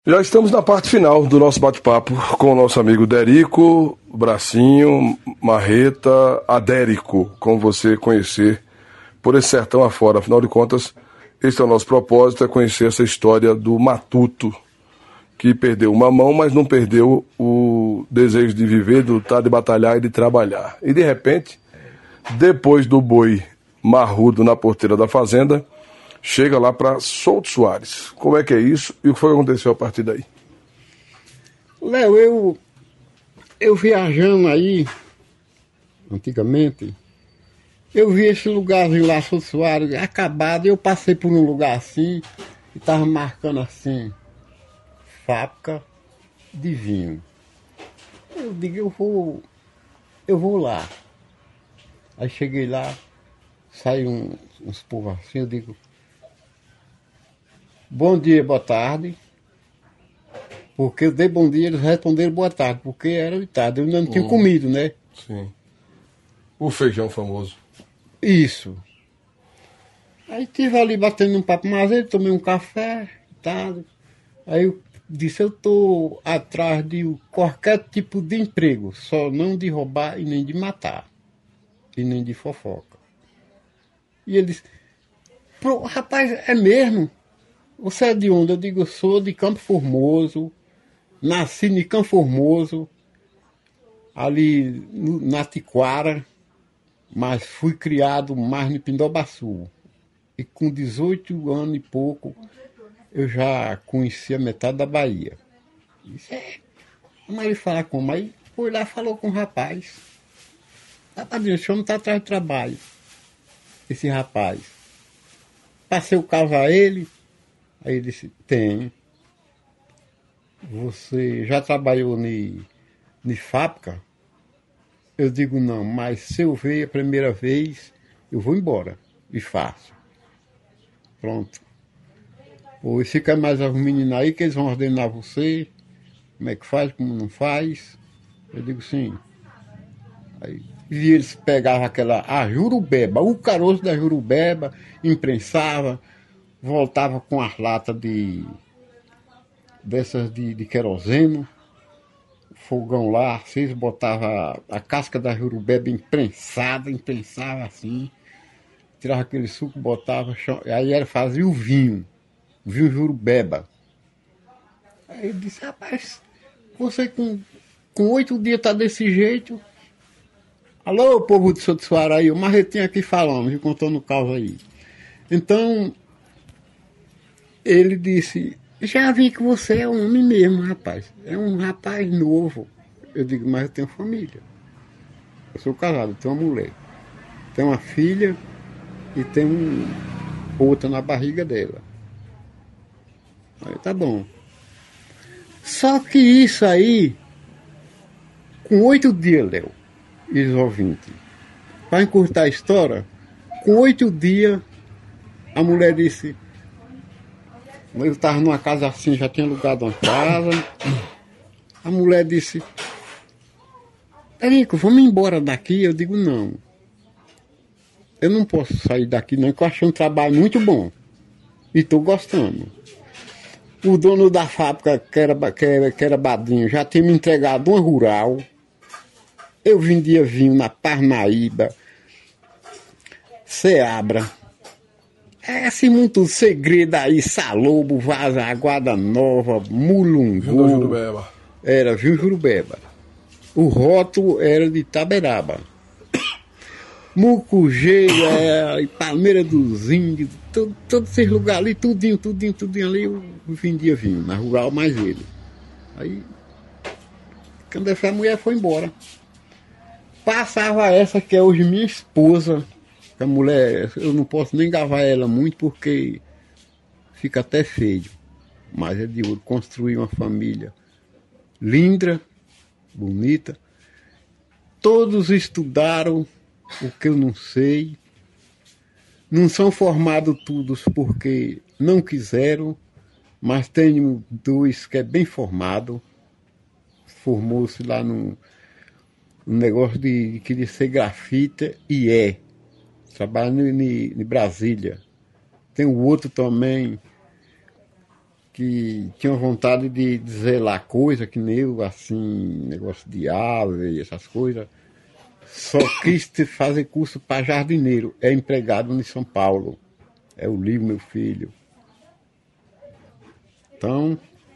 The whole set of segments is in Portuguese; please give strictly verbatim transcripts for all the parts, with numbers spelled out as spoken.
Já estamos na parte final do nosso bate-papo com o nosso amigo Derico Bracinho Marreta, Adérico, como você conhecer por esse sertão afora. Afinal de contas, esse é o nosso propósito, é conhecer essa história do matuto, que perdeu uma mão, mas não perdeu o desejo de viver, de lutar, de batalhar e de trabalhar. E de repente, depois do boi marrudo na porteira da fazenda, chega lá para Souto Soares. Como é que é isso e o que foi que aconteceu a partir daí? Léo, eu, eu viajando aí, antigamente, eu vi esse lugarzinho lá, Souto Soares, acabado, e eu passei por um lugar assim, e tava marcando assim, fábrica de vinho. Eu digo, eu vou, eu vou lá. Aí cheguei lá, saiu um, uns povos assim, eu digo, bom dia, boa tarde. Porque eu dei bom dia, eles responderam boa tarde, porque era de tarde, eu ainda não tinha Hum. comido, né? Sim. O feijão famoso. Isso. Aí estive ali batendo um papo mais ele, tomei um café e tal. Aí eu disse, eu estou atrás de qualquer tipo de emprego, só não de roubar e nem de matar. E nem de fofoca. E ele disse, "Pro, rapaz, é mesmo? Você é de onde?" Eu digo, eu sou de Campo Formoso, nasci em Campo Formoso, ali no, na Tiquara, mas fui criado mais no Pindobaçu. E com dezoito anos e pouco, eu já conhecia metade da Bahia. Disse, é, mas ele fala como? Aí foi lá e falou com o rapaz. Ah, padrinho, o senhor não está atrás de trabalho, esse rapaz. Passei o carro a ele, aí ele disse, tem. Você já trabalhou em fábrica? Eu digo, não, mas se eu ver a primeira vez, eu vou embora e faço. Pronto. Ou fica mais os meninos aí que eles vão ordenar você, como é que faz, como não faz. Eu digo, sim. Aí, e eles pegavam aquela, a jurubeba, o caroço da jurubeba, imprensava, voltava com as latas de, dessas de, de queroseno, fogão lá, vocês botavam a casca da jurubeba imprensada, imprensava assim, tirava aquele suco, botava, aí era fazia o vinho, o vinho jurubeba. Aí eu disse, rapaz, você com, com oito dias tá desse jeito. Alô, povo de Souto Soares aí, o Marretinho aqui falando, me contando o caso aí. Então, ele disse, já vi que você é um homem mesmo, rapaz. É um rapaz novo. Eu digo, mas eu tenho família. Eu sou casado, tenho uma mulher. Tenho uma filha e tenho um, outra na barriga dela. Aí tá bom. Só que isso aí, com oito dias, Léo, e os ouvintes, para encurtar a história, com oito dias, a mulher disse, eu estava numa casa assim, já tinha alugado uma casa, a mulher disse, Érico, vamos embora daqui? Eu digo, não, eu não posso sair daqui não, que eu achei um trabalho muito bom, e estou gostando. O dono da fábrica, que era, que era, que era Badinho, já tinha me entregado uma rural. Eu vendia vinho na Parnaíba, Seabra. É assim, muito segredo aí, Salobo, Vaza, Aguada Nova, Mulungu. Jurubeba. Era vinho Jurubeba. O rótulo era de Itaberaba. Mucugê, é, Palmeira dos Índios, todo, todos esses lugares ali, tudinho, tudinho, tudinho ali, eu vendia vinho, na rural mais ele. Aí, quando essa mulher foi embora, passava essa que é hoje minha esposa, que a mulher, eu não posso nem gavar ela muito porque fica até feio, mas é de ouro, construir uma família linda, bonita, todos estudaram o que eu não sei, não são formados todos porque não quiseram, mas tenho dois que é bem formado, formou-se lá no, no negócio de, de querer ser grafita e é, trabalha em Brasília. Tem o outro também, que tinham vontade de dizer lá coisa que nem eu, assim, negócio de ave, essas coisas. Só quis fazer curso para jardineiro. É empregado em São Paulo. É o livro, meu filho. Então,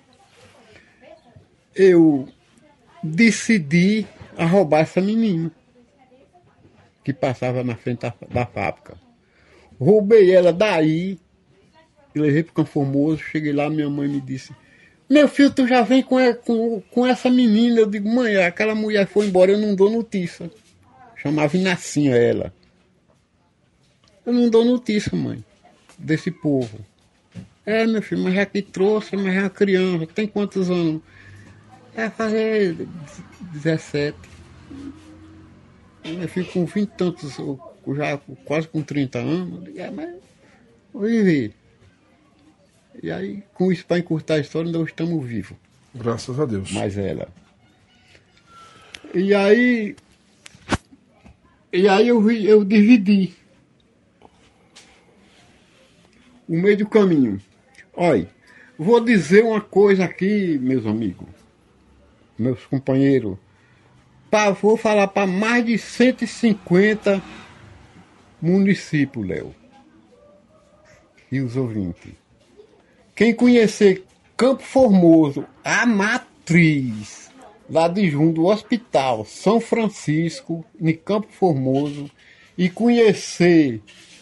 eu decidi a roubar essa menina que passava na frente da, da fábrica. Roubei ela daí, levei para o Campo Formoso, cheguei lá, minha mãe me disse, meu filho, tu já vem com, com, com essa menina. Eu digo, mãe, aquela mulher foi embora, eu não dou notícia. Chamava Inacinha ela. Eu não dou notícia, mãe, desse povo. É, meu filho, mas já que trouxe, mas é uma criança, tem quantos anos? É fazer dezessete. Meu filho com vinte e tantos, já quase com trinta anos, eu digo, é, mas vou viver. E aí, com isso, para encurtar a história, ainda estamos vivos. Graças a Deus. Mas ela. E aí, e aí eu, eu dividi o meio do caminho. Olha, vou dizer uma coisa aqui, meus amigos, meus companheiros. Pra, vou falar para mais de cento e cinquenta municípios, Léo, e os ouvintes. Quem conhecer Campo Formoso, a matriz, lá de junto do Hospital São Francisco, em Campo Formoso, e conhecer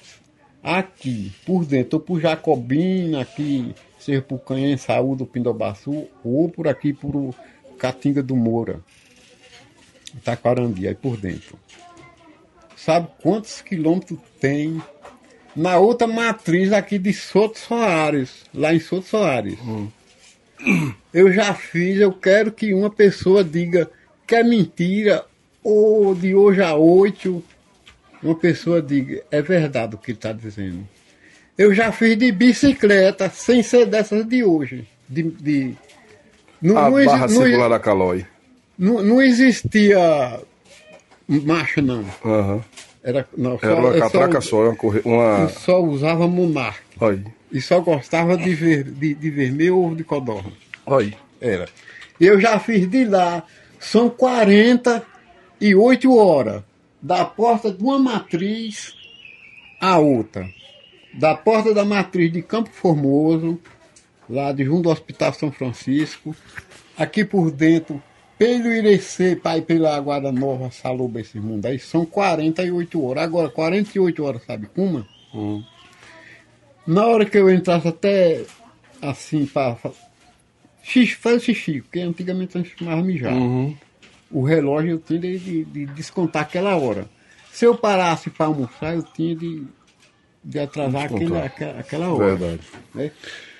aqui, por dentro, ou por Jacobina, aqui, seja por Canhém Saúde, ou Pindobaçu, ou por aqui, por Catinga do Moura, Itaquarandi, aí por dentro. Sabe quantos quilômetros tem? Na outra matriz aqui de Souto Soares, lá em Souto Soares. Hum. Eu já fiz, eu quero que uma pessoa diga que é mentira, ou de hoje a oito, uma pessoa diga, é verdade o que ele está dizendo. Eu já fiz de bicicleta, sem ser dessas de hoje. De, de, não, a não barra exi, circular não, da Calói. Não, não existia marcha, não. Uhum. Era, não, só, Era uma catraca só, só uma... Eu só usava Monark. Oi. E só gostava de, ver, de, de vermelho ou de codorna. Oi. Era. Eu já fiz de lá, são quarenta e oito horas, da porta de uma matriz à outra. Da porta da matriz de Campo Formoso, lá de junto do Hospital São Francisco, aqui por dentro, pelo Irecê, pai, pela Guarda Nova, Saloba, esse mundo aí, são quarenta e oito horas. Agora, quarenta e oito horas, sabe como? Hum. Na hora que eu entrasse até assim, para fazer xixi, porque antigamente a gente chamava mijar. Uhum. O relógio eu tinha de, de, de descontar aquela hora. Se eu parasse para almoçar, eu tinha de, de atrasar aquele, aquela, aquela hora. Verdade. Né?